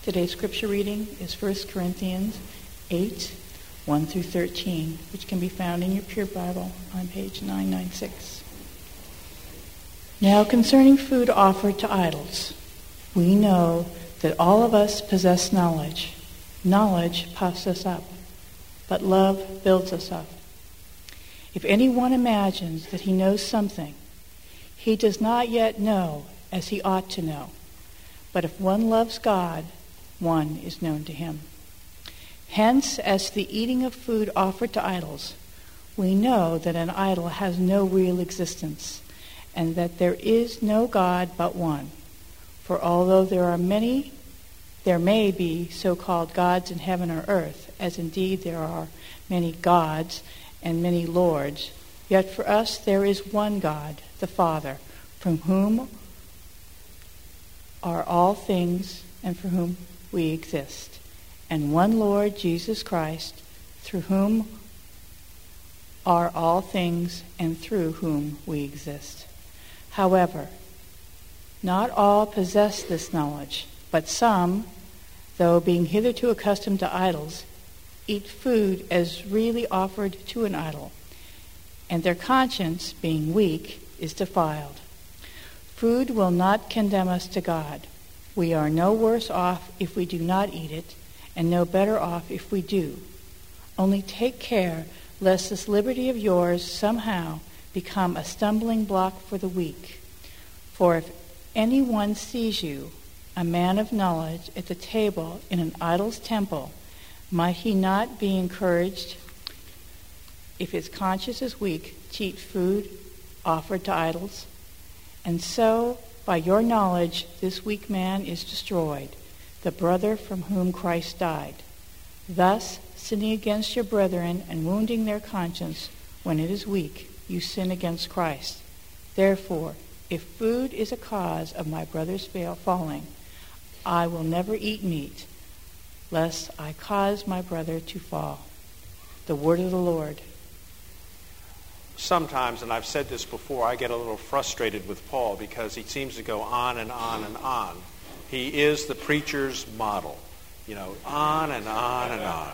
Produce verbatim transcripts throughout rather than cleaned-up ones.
Today's scripture reading is First Corinthians eight, one through thirteen, which can be found in your Pure Bible on page nine ninety-six. Now concerning food offered to idols, we know that all of us possess knowledge. Knowledge puffs us up, but love builds us up. If anyone imagines that he knows something, he does not yet know as he ought to know. But if one loves God, one is known to him. Hence, as to the eating of food offered to idols, we know that an idol has no real existence, and that there is no God but one. For although there are many, there may be so-called gods in heaven or earth, as indeed there are many gods and many lords, yet for us there is one God, the Father, from whom are all things and for whom we exist, and one Lord, Jesus Christ, through whom are all things and through whom we exist. However, not all possess this knowledge, but some, though being hitherto accustomed to idols, eat food as really offered to an idol, and their conscience, being weak, is defiled. Food will not condemn us to God. We are no worse off if we do not eat it, and no better off if we do. Only take care lest this liberty of yours somehow become a stumbling block for the weak. For if anyone sees you, a man of knowledge, at the table in an idol's temple, might he not be encouraged, if his conscience is weak, to eat food offered to idols? And so, by your knowledge, this weak man is destroyed, the brother from whom Christ died. Thus, sinning against your brethren and wounding their conscience when it is weak, you sin against Christ. Therefore, if food is a cause of my brother's falling, I will never eat meat, lest I cause my brother to fall. The word of the Lord. Sometimes, and I've said this before, I get a little frustrated with Paul because he seems to go on and on and on. He is the preacher's model. You know, on and on and on.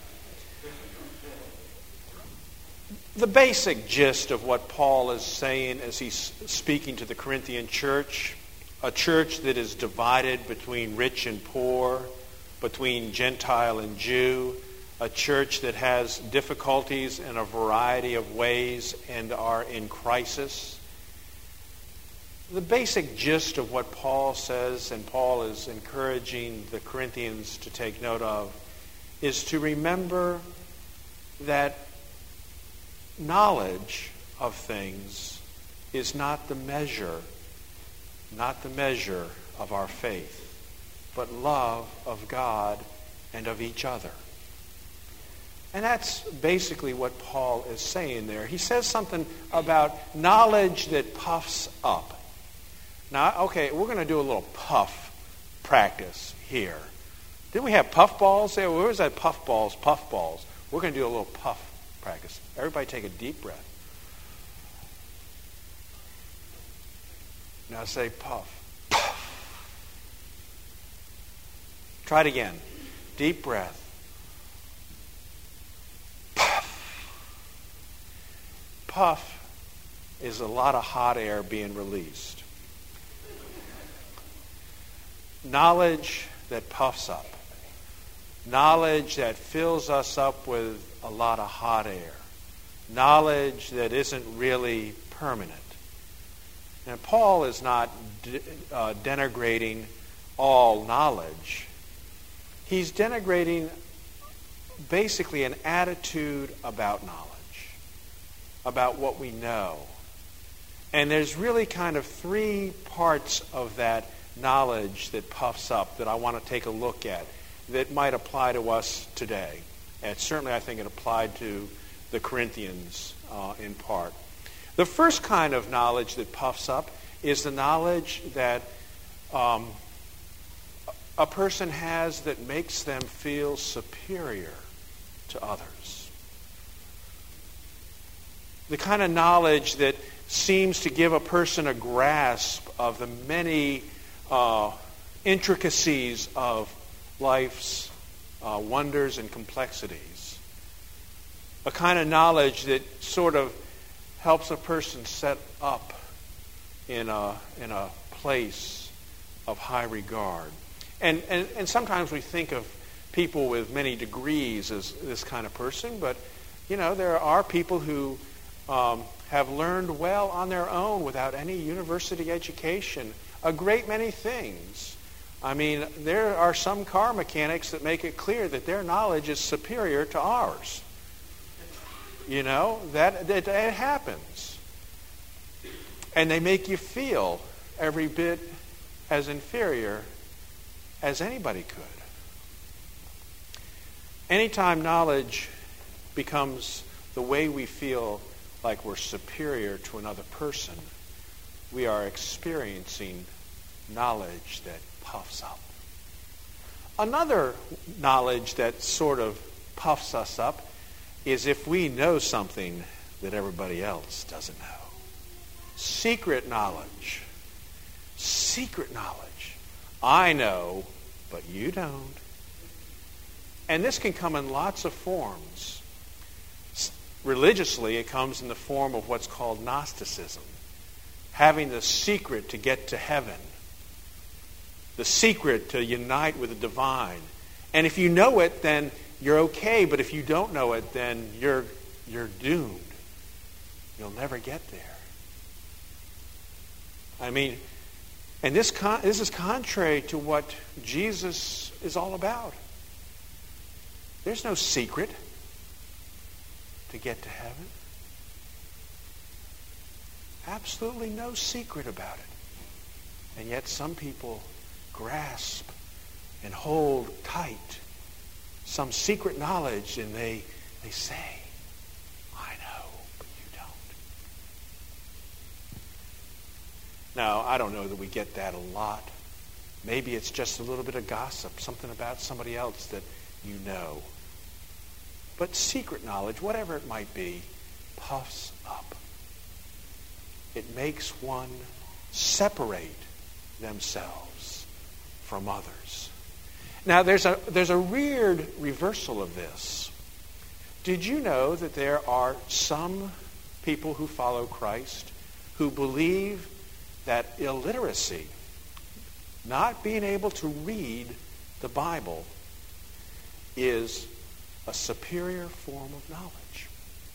The basic gist of what Paul is saying as he's speaking to the Corinthian church, a church that is divided between rich and poor, between Gentile and Jew, a church that has difficulties in a variety of ways and are in crisis. The basic gist of what Paul says, and Paul is encouraging the Corinthians to take note of, is to remember that knowledge of things is not the measure, not the measure of our faith, but love of God and of each other. And that's basically what Paul is saying there. He says something about knowledge that puffs up. Now, okay, we're going to do a little puff practice here. Didn't we have puff balls there? Where was that puff balls, puff balls? We're going to do a little puff practice. Everybody take a deep breath. Now say puff. Puff. Try it again. Deep breath. Puff is a lot of hot air being released. Knowledge that puffs up. Knowledge that fills us up with a lot of hot air. Knowledge that isn't really permanent. Now, Paul is not de- uh, denigrating all knowledge. He's denigrating basically an attitude about knowledge, about what we know. And there's really kind of three parts of that knowledge that puffs up that I want to take a look at that might apply to us today. And certainly I think it applied to the Corinthians uh, in part. The first kind of knowledge that puffs up is the knowledge that um, a person has that makes them feel superior to others. The kind of knowledge that seems to give a person a grasp of the many uh, intricacies of life's uh, wonders and complexities. A kind of knowledge that sort of helps a person set up in a, in a place of high regard. And, and, and sometimes we think of people with many degrees as this kind of person, but, you know, there are people who um, have learned well on their own without any university education a great many things. I mean, there are some car mechanics that make it clear that their knowledge is superior to ours. You know, that, that, that happens. And they make you feel every bit as inferior as anybody could. Anytime knowledge becomes the way we feel like we're superior to another person, we are experiencing knowledge that puffs up. Another knowledge that sort of puffs us up is if we know something that everybody else doesn't know. Secret knowledge. Secret knowledge. I know, but you don't. And this can come in lots of forms. Religiously, it comes in the form of what's called Gnosticism. Having the secret to get to heaven. The secret to unite with the divine. And if you know it, then you're okay. But if you don't know it, then you're, you're doomed. You'll never get there. I mean, and this con- this is contrary to what Jesus is all about. There's no secret to get to heaven. Absolutely no secret about it. And yet some people grasp and hold tight some secret knowledge, and they, they say, I know, but you don't. Now, I don't know that we get that a lot. Maybe it's just a little bit of gossip, something about somebody else that you know. But secret knowledge, whatever it might be, puffs up. It makes one separate themselves from others. Now, there's a, there's a weird reversal of this. Did you know that there are some people who follow Christ who believe that illiteracy, not being able to read the Bible, is a superior form of knowledge?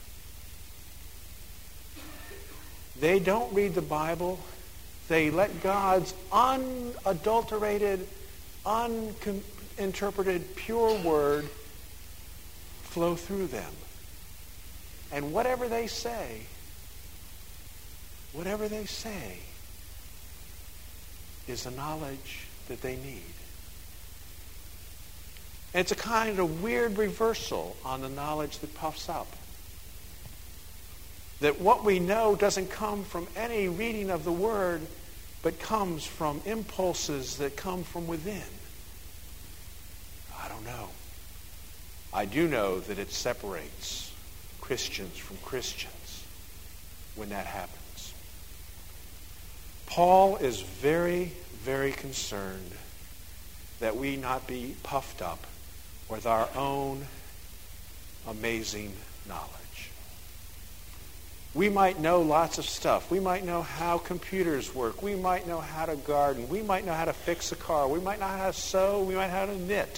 They don't read the Bible. They let God's unadulterated, uninterpreted, pure word flow through them. And whatever they say, whatever they say is the knowledge that they need. And it's a kind of weird reversal on the knowledge that puffs up. That what we know doesn't come from any reading of the Word, but comes from impulses that come from within. I don't know. I do know that it separates Christians from Christians when that happens. Paul is very, very concerned that we not be puffed up with our own amazing knowledge. We might know lots of stuff. We might know how computers work. We might know how to garden. We might know how to fix a car. We might know how to sew. We might know how to knit.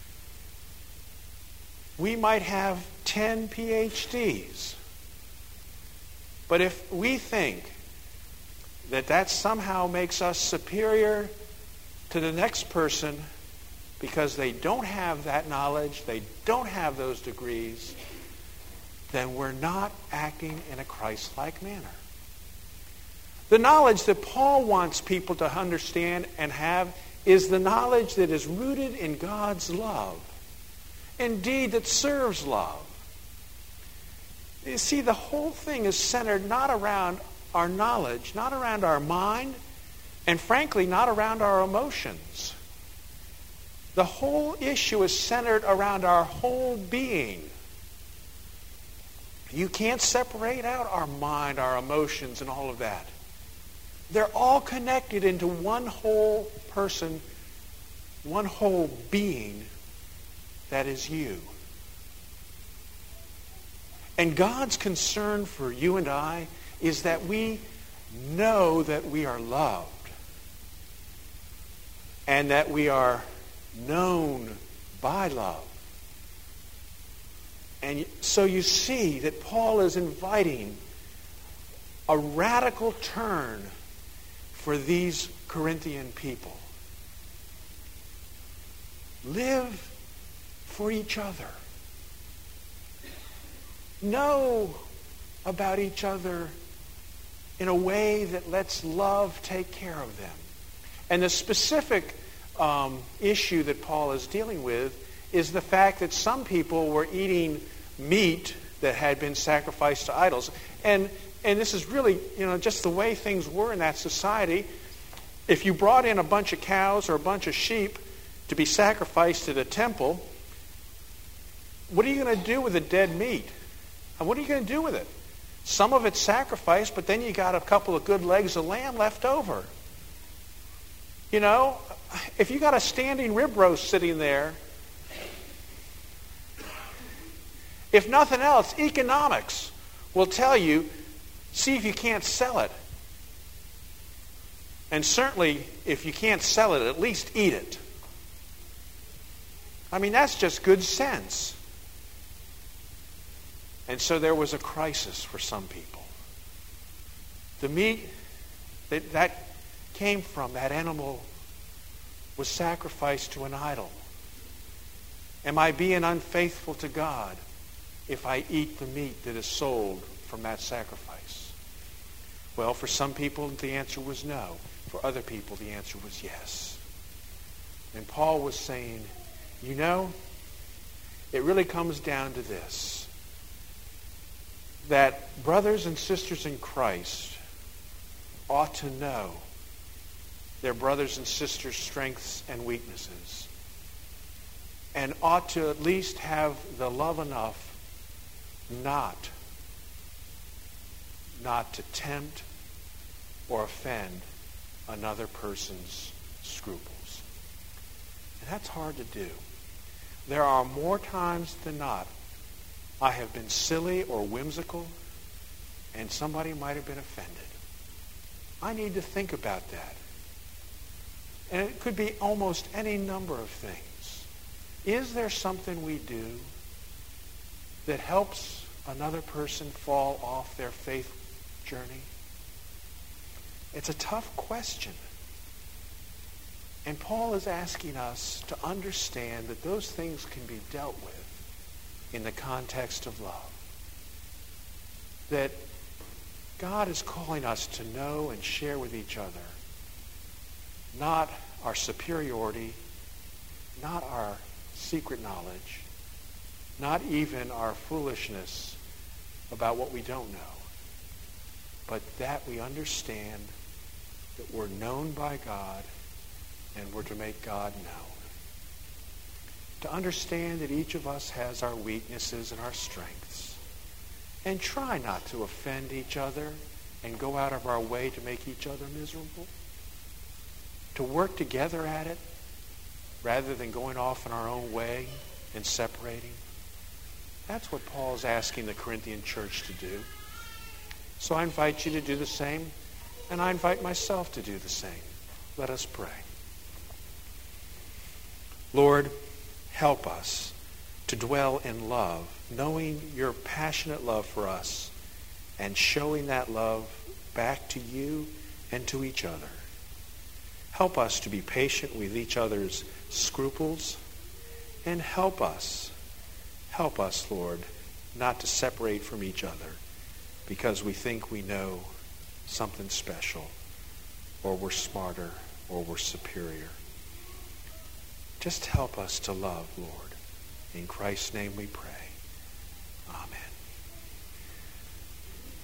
We might have ten P H Ds. But if we think that that somehow makes us superior to the next person because they don't have that knowledge, they don't have those degrees, then we're not acting in a Christ-like manner. The knowledge that Paul wants people to understand and have is the knowledge that is rooted in God's love. Indeed, that serves love. You see, the whole thing is centered not around our knowledge, not around our mind, and frankly, not around our emotions. The whole issue is centered around our whole being. You can't separate out our mind, our emotions, and all of that. They're all connected into one whole person one whole being that is you. And God's concern for you and I is that we know that we are loved and that we are known by love. And so you see that Paul is inviting a radical turn for these Corinthian people. Live for each other. Know about each other in a way that lets love take care of them. And the specific um, issue that Paul is dealing with is the fact that some people were eating meat that had been sacrificed to idols. And and this is really, you know, just the way things were in that society. If you brought in a bunch of cows or a bunch of sheep to be sacrificed to the temple, what are you going to do with the dead meat? And what are you going to do with it? Some of it's sacrificed, but then you got a couple of good legs of lamb left over. You know, if you got a standing rib roast sitting there, if nothing else, economics will tell you, see if you can't sell it. And certainly, if you can't sell it, at least eat it. I mean, that's just good sense. And so there was a crisis for some people. The meat that, that came from that animal was sacrificed to an idol. Am I being unfaithful to God if I eat the meat that is sold from that sacrifice? Well, for some people the answer was no. For other people the answer was yes. And Paul was saying, you know, it really comes down to this, that brothers and sisters in Christ ought to know their brothers and sisters' strengths and weaknesses, and ought to at least have the love enough not, not to tempt or offend another person's scruples. And that's hard to do. There are more times than not I have been silly or whimsical, and somebody might have been offended. I need to think about that. And it could be almost any number of things. Is there something we do that helps another person fall off their faith journey? It's a tough question. And Paul is asking us to understand that those things can be dealt with in the context of love. That God is calling us to know and share with each other not our superiority, not our secret knowledge, not even our foolishness about what we don't know, but that we understand that we're known by God and we're to make God known. To understand that each of us has our weaknesses and our strengths, and try not to offend each other and go out of our way to make each other miserable. To work together at it rather than going off in our own way and separating. That's what Paul's asking the Corinthian church to do. So I invite you to do the same, and I invite myself to do the same. Let us pray. Lord, help us to dwell in love, knowing your passionate love for us and showing that love back to you and to each other. Help us to be patient with each other's scruples, and help us, help us, Lord, not to separate from each other because we think we know something special, or we're smarter, or we're superior. Just help us to love, Lord. In Christ's name we pray.